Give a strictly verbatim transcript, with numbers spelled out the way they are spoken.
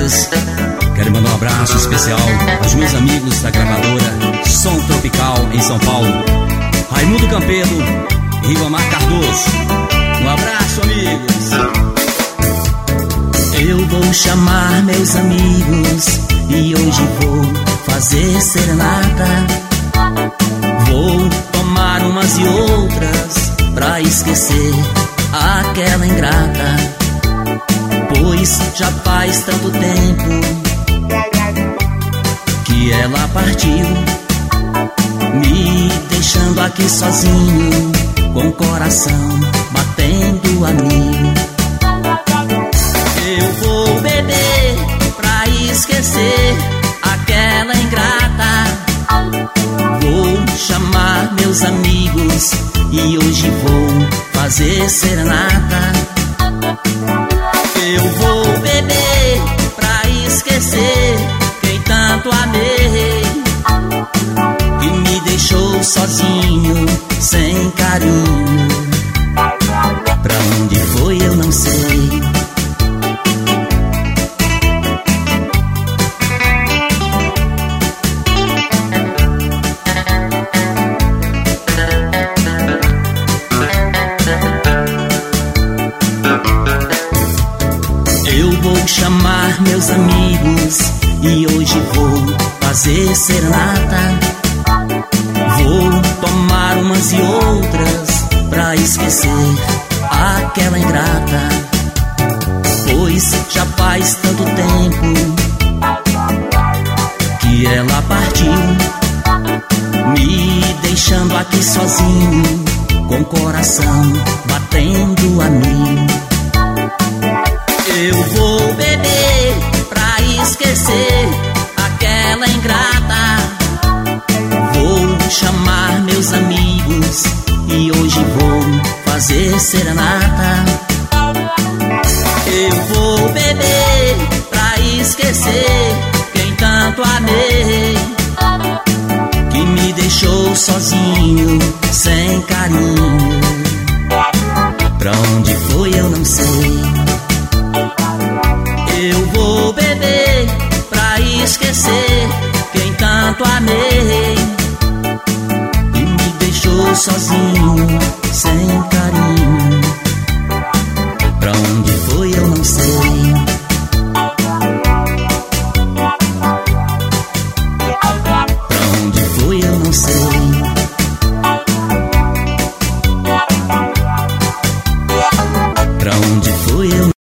Gravadoras. Quero mandar um abraço especial aos meus amigos da gravadora Som Tropical em São Paulo, Raimundo Campedo e Ribamar Cardoso. Um abraço, amigos. Eu vou chamar meus amigos e hoje vou fazer serenata. Vou tomar umas e outras pra esquecer aquela ingrata, pois já faz tanto tempo que ela partiu, me deixando aqui sozinho, com o coração batendo a mil. Eu vou beber pra esquecer aquela ingrata. Vou chamar meus amigos e hoje vou fazer serenata. Eu vou beber pra esquecer quem tanto amei, que me deixou sozinho, sem carinho. Pra onde foi eu não sei. Eu vou chamar meus amigos e hoje vou fazer serenata. Vou tomar umas e outras pra esquecer aquela ingrata, pois já faz tanto tempo que ela partiu, me deixando aqui sozinho, com o coração batendo a mil. Eu vou beber pra esquecer aquela ingrata. Vou chamar meus amigos e hoje vou fazer serenata. Eu vou beber pra esquecer quem tanto amei, que me deixou sozinho, sem carinho. Pra onde foi eu não sei. Eu vou beber pra esquecer quem tanto amei, e me deixou sozinho, sem carinho. Pra onde foi eu não sei. Pra onde foi eu não sei. Pra onde foi eu não sei.